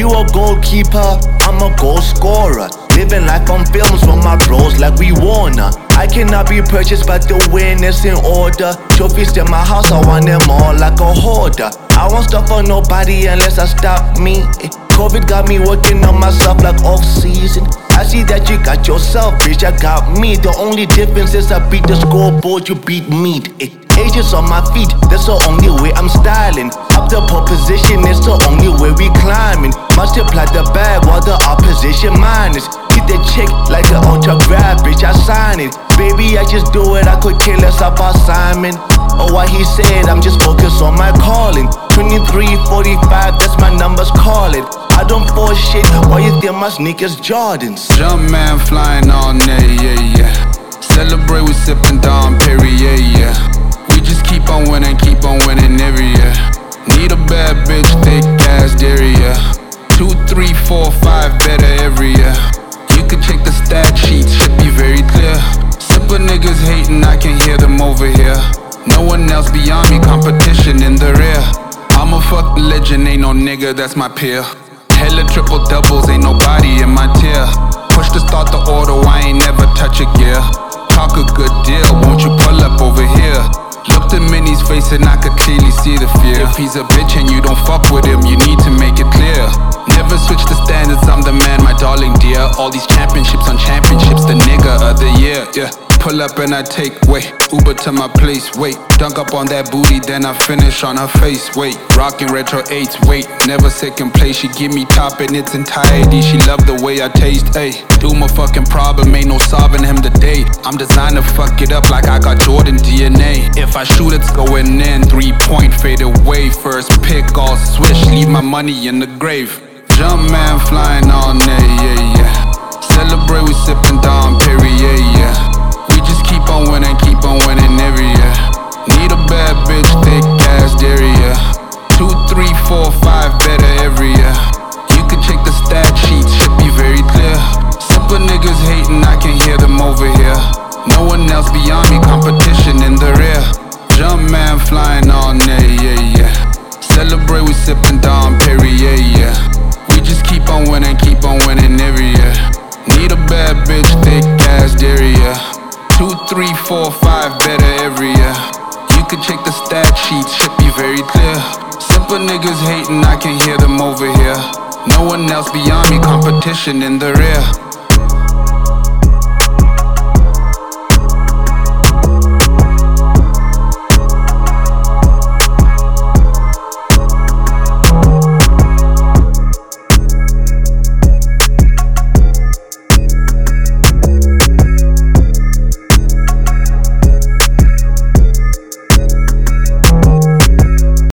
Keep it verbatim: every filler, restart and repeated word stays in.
you a goalkeeper, I'm a goal scorer. Living life on films with my bros like we Warner. I cannot be purchased, but the win is in order. Trophies in my house, I want them all like a hoarder. I won't stop for nobody unless I stop me. COVID got me working on myself like off season. I see that you got yourself, bitch, I got me. The only difference is I beat the scoreboard, you beat me. Ages on my feet, that's the only way I'm styling. Up the pole position, it's the only way we climbing. Multiply the bag while the opposition minus. Hit the check like the autograph, bitch, I sign it. Baby, I just do it, I could care less about Simon. Oh, what he said, I'm just focused on my calling. Twenty-three forty-five, that's my numbers, call it. I don't force shit, why you think my sneakers Jordans? Jump man flying all day, yeah, yeah. Celebrate with sipping Dom Perrier, yeah. We just keep on winning, keep on winning every year. Need a bad bitch, thick ass dairy, yeah. Two, three, four, five, better every year. You can check the stat sheet, should be very clear. Simple niggas hating, I can hear them over here. No one else beyond me, competition in the rear. I'm a fucking legend, ain't no nigga, that's my peer. Hella triple doubles, ain't nobody in my tier. Push to start the auto, I ain't never touch a gear. Talk a good deal, won't you pull up over here? Looked in Minnie's face and I could clearly see the fear. If he's a bitch and you don't fuck with him, you need to make it clear. Never switch the standards, I'm the man, my darling dear. All these championships on championships, the nigga of the year, yeah. Pull up and I take, wait, Uber to my place, wait. Dunk up on that booty, then I finish on her face, wait. Rockin' retro eights, wait. Never second place, she give me top in its entirety. She love the way I taste, ayy. Do my fucking problem, ain't no solving him today. I'm designed to fuck it up like I got Jordan D N A. If I shoot, it's going in, three point fade away. First pick, all swish, leave my money in the grave. Jump man flying all day, yeah, yeah. Celebrate with sipping Dom Perrier, yeah. We just keep on winning, keep on winning every year. Need a bad bitch, thick ass dairy, yeah. Two, three, four, five, better every year. You can check the stat sheet, should be very clear. Simple niggas hating, I can hear them over here. No one else beyond me, competition in the rear. Jump man flying all day, yeah, yeah. Celebrate with sipping Dom Perrier, yeah. We just keep on winning, keep on winning every year. Need a bad bitch, thick ass dairy, yeah. Two, three, four, five, better every year. You can check the stat sheet, should be very clear. Simple niggas hating, I can hear them over here. No one else beyond me, competition in the rear.